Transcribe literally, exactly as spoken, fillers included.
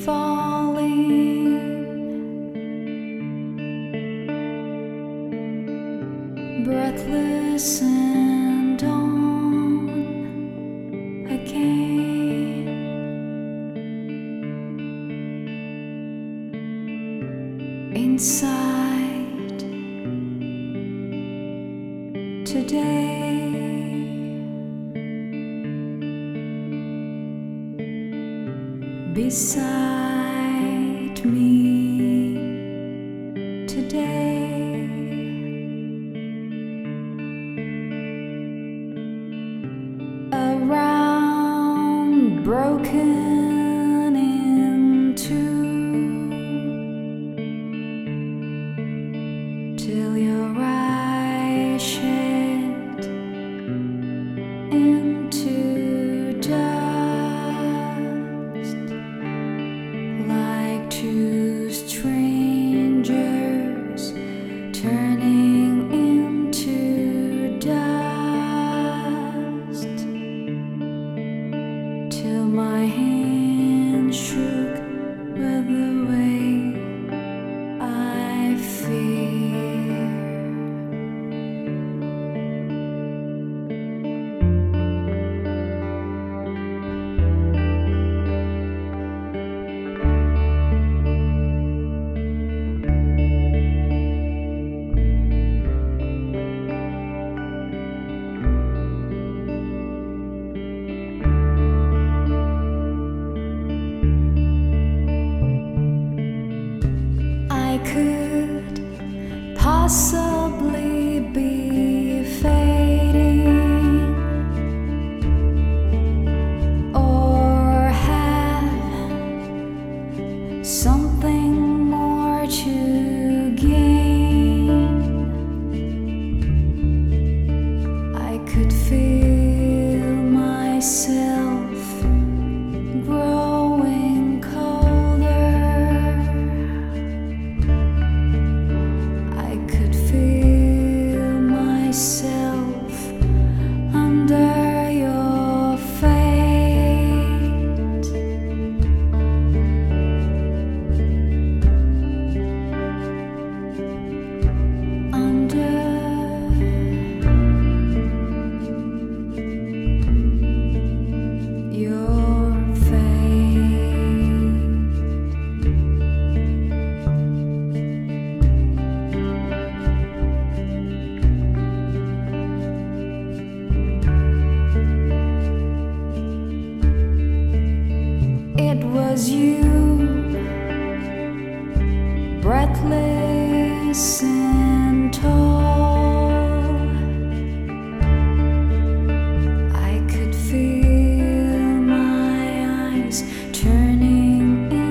falling, breathless and on again. Inside today, beside me today, around broken in two, till your eyes shed into dust, like two strangers turning into dust, till my hand shook with the way I fear. I could possibly be fading, or have something more to gain. I could feel myself growing colder. I could feel myself under your fate. Under your fate. It was you, breathless and tall. I could feel my eyes turning